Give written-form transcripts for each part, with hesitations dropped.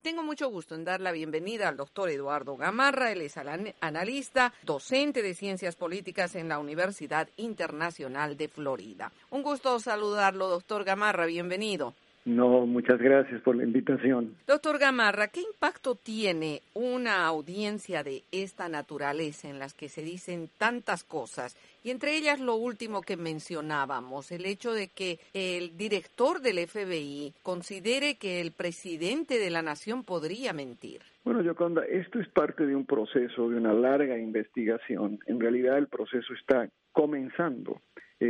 Tengo mucho gusto en dar la bienvenida al doctor Eduardo Gamarra. Él es analista, docente de Ciencias Políticas en la Universidad Internacional de Florida. Un gusto saludarlo, doctor Gamarra. Bienvenido. No, muchas gracias por la invitación. Doctor Gamarra, ¿qué impacto tiene una audiencia de esta naturaleza en las que se dicen tantas cosas? Y entre ellas lo último que mencionábamos, el hecho de que el director del FBI considere que el presidente de la nación podría mentir. Bueno, Yoconda, esto es parte de un proceso, de una larga investigación. En realidad el proceso está comenzando.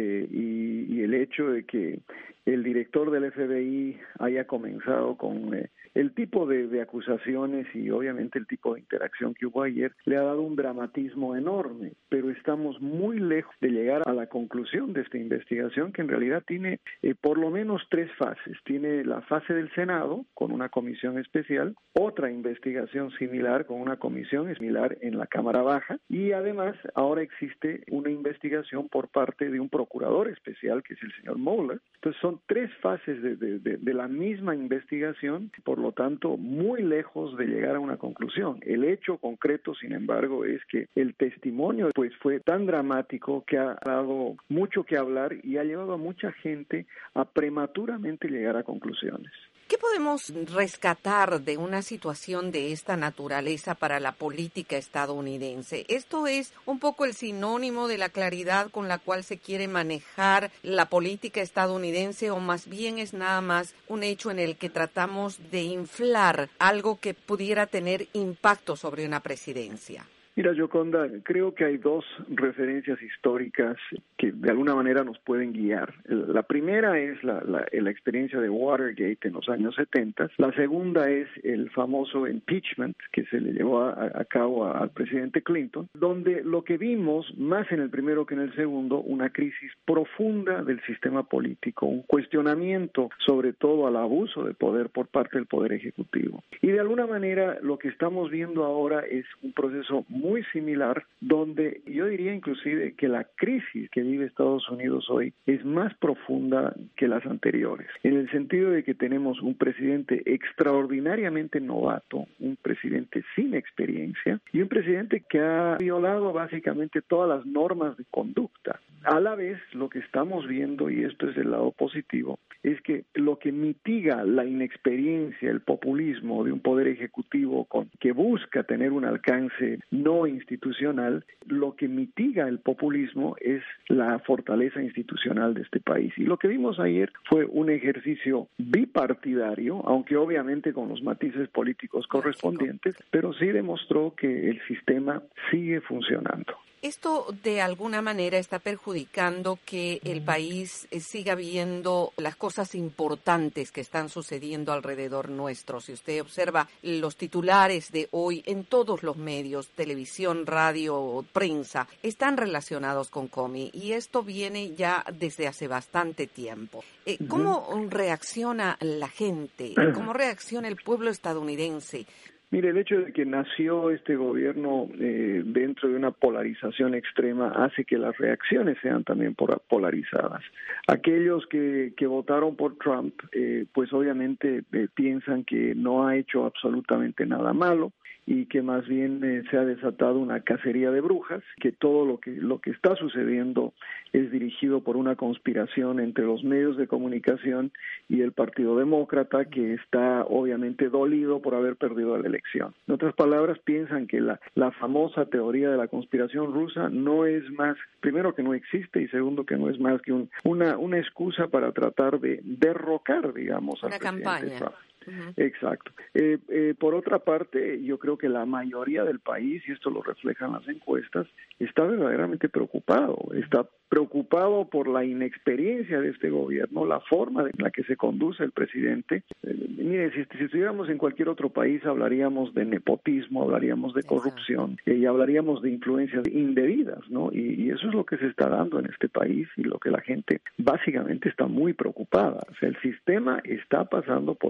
Y el hecho de que el director del FBI haya comenzado con el tipo de acusaciones y obviamente el tipo de interacción que hubo ayer le ha dado un dramatismo enorme, pero estamos muy lejos de llegar a la conclusión de esta investigación, que en realidad tiene por lo menos 3 fases. Tiene la fase del Senado con una comisión especial, otra investigación similar con una comisión similar en la Cámara Baja, y además ahora existe una investigación por parte de un procurador especial que es el señor Mueller. Entonces son 3 fases de la misma investigación, por lo tanto muy lejos de llegar a una conclusión. El hecho concreto, sin embargo, es que el testimonio pues fue tan dramático que ha dado mucho que hablar y ha llevado a mucha gente a prematuramente llegar a conclusiones. ¿Qué podemos rescatar de una situación de esta naturaleza para la política estadounidense? ¿Esto es un poco el sinónimo de la claridad con la cual se quiere manejar la política estadounidense, o más bien es nada más un hecho en el que tratamos de inflar algo que pudiera tener impacto sobre una presidencia? Mira, Yoconda, creo que hay 2 referencias históricas que de alguna manera nos pueden guiar. La primera es la experiencia de Watergate en los años 70. La segunda es el famoso impeachment que se le llevó a cabo al presidente Clinton, donde lo que vimos, más en el primero que en el segundo, una crisis profunda del sistema político, un cuestionamiento sobre todo al abuso de poder por parte del Poder Ejecutivo. Y de alguna manera lo que estamos viendo ahora es un proceso muy similar, donde yo diría inclusive que la crisis que vive Estados Unidos hoy es más profunda que las anteriores, en el sentido de que tenemos un presidente extraordinariamente novato, un presidente sin experiencia y un presidente que ha violado básicamente todas las normas de conducta. A la vez, lo que estamos viendo, y esto es el lado positivo, es que lo que mitiga la inexperiencia, el populismo de un poder ejecutivo que busca tener un alcance no institucional, lo que mitiga el populismo es la fortaleza institucional de este país. Y lo que vimos ayer fue un ejercicio bipartidario, aunque obviamente con los matices políticos correspondientes, pero sí demostró que el sistema sigue funcionando. ¿Esto de alguna manera está perjudicando que el país siga viendo las cosas importantes que están sucediendo alrededor nuestro? Si usted observa los titulares de hoy en todos los medios, televisión, radio, prensa, están relacionados con Comey, y esto viene ya desde hace bastante tiempo. ¿Cómo reacciona la gente? ¿Cómo reacciona el pueblo estadounidense? Mire, el hecho de que nació este gobierno dentro de una polarización extrema hace que las reacciones sean también polarizadas. Aquellos que votaron por Trump, pues obviamente piensan que no ha hecho absolutamente nada malo y que más bien se ha desatado una cacería de brujas, que todo lo que está sucediendo es dirigido por una conspiración entre los medios de comunicación y el Partido Demócrata, que está obviamente dolido por haber perdido la elección. En otras palabras, piensan que la famosa teoría de la conspiración rusa no es más, primero, que no existe, y segundo, que no es más que una excusa para tratar de derrocar, digamos, al presidente Trump. Exacto. Por otra parte, yo creo que la mayoría del país, y esto lo reflejan las encuestas, está verdaderamente preocupado. Está preocupado por la inexperiencia de este gobierno, la forma en la que se conduce el presidente. Mire, si estuviéramos en cualquier otro país, hablaríamos de nepotismo, hablaríamos de corrupción, y hablaríamos de influencias indebidas, ¿no? Y eso es lo que se está dando en este país y lo que la gente básicamente está muy preocupada. O sea, el sistema está pasando por uno de los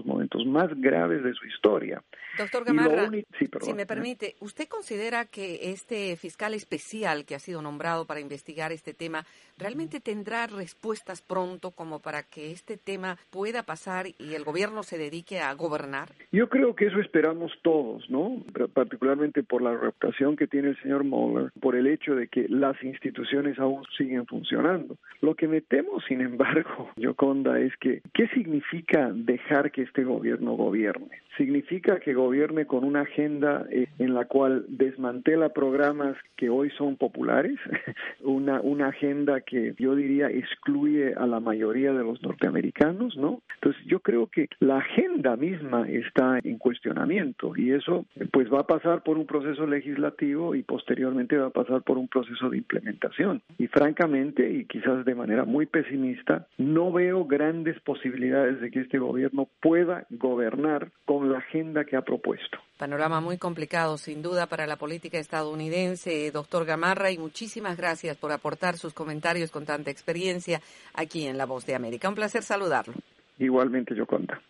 momentos más graves de su historia. Doctor Gamarra, sí, perdón, si me permite, ¿usted considera que este fiscal especial que ha sido nombrado para investigar este tema realmente tendrá respuestas pronto como para que este tema pueda pasar y el gobierno se dedique a gobernar? Yo creo que eso esperamos todos, ¿no? Particularmente por la reputación que tiene el señor Mueller, por el hecho de que las instituciones aún siguen funcionando. Lo que me temo, sin embargo, Yoconda, es que ¿qué significa dejar que este gobierno gobierne? Significa que gobierne con una agenda en la cual desmantela programas que hoy son populares, una agenda que yo diría excluye a la mayoría de los norteamericanos, ¿no? Entonces yo creo que la agenda misma está en cuestionamiento y eso pues va a pasar por un proceso legislativo y posteriormente va a pasar por un proceso de implementación. Y francamente, y quizás de manera muy pesimista, no veo grandes posibilidades de que este gobierno pueda gobernar con la agenda que ha propuesto. Panorama muy complicado, sin duda, para la política estadounidense, doctor Gamarra, y muchísimas gracias por aportar sus comentarios con tanta experiencia aquí en La Voz de América. Un placer saludarlo. Igualmente, Yoconda.